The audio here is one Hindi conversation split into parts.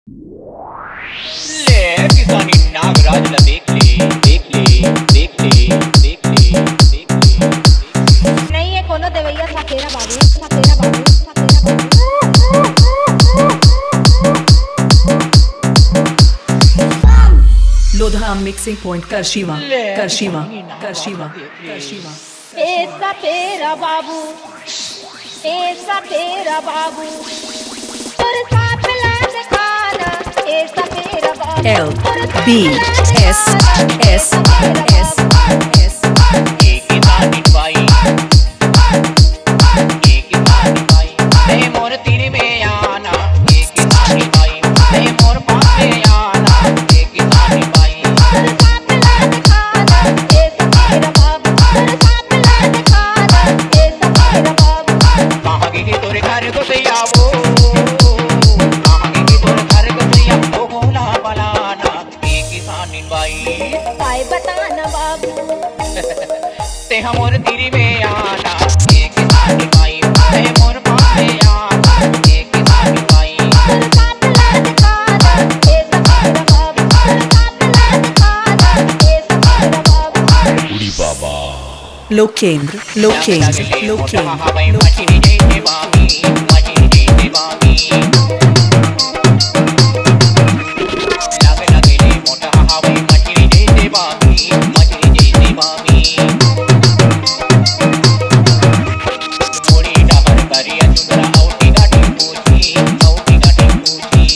ले किसानी नागराज ला देख ले देख ले देख ले देख ले देख ले नहीं है कोनो देवैया था तेरा बाबू था तेरा बाबू था तेरा बाबू। लोधा मिक्सिंग पॉइंट करशिवा करशिवा करशिवा करशिवा। ऐसा तेरा बाबू ऐसा तेरा बाबू और साथ ला दिखाना ऐसा तेरा बाबू L B S S S S ये किसानी बाई ये किसानी बाई ले मोर तीर में आना ये किसानी बाई ले मोर पास में आना ये किसानी बाई और साथ ला दिखाना ऐसा तेरा बाबू और साथ ला दिखाना ऐसा तेरा बाबू। कहाँ की तोरे घर को सैयावो कहाँ की तोरे घर को सैयावो होना बलाना ये किसानी बाई काय बताना बाबू ते हमोर तीरी में आना ये किसानी बाई ते मोर पास में आना ये किसानी बाई और साथ ला दिखाना ऐसा तेरा बाबू और साथ ला दिखाना ऐसा तेरा बाबू। लोकेंद्र लोकेंद्र लोकेंद्र मछली जैसे बामी मछली जैसे बामी लगे लगे ले मोटा हवाई मछली जैसे बामी मछली जैसे बामी थोड़ी डहर करिया चुंदरा औटी गाठी पूछी औटी गाठी पूछी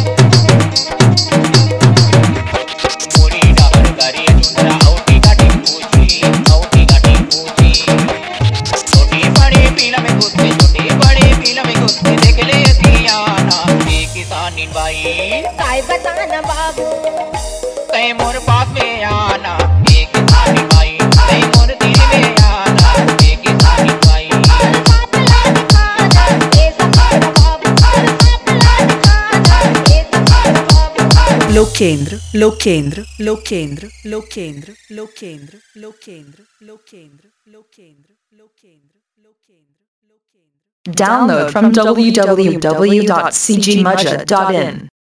थोड़ी डहर करिया चुंदरा औटी गाठी पूछी औटी गाठी पूछी छोटे बड़े पीला में घुसते छोटे बड़े पीला में घुसते देख ले अतियाना ये किसानी बाई काय बताना बाबू तय मोर पास में आना ये किसानी बाई तय मोर दिल में आना ये किसानी बाई और साथ ला दिखाना ऐसा तेरा बाबू और साथ ला दिखाना ऐसा तेरा बाबू। Lokendra Lokendra Lokendra Lokendra Lokendra Lokendra Lokendra Lokendra Lokendra Lokendra Lokendra. Download from www.cgmudget.in.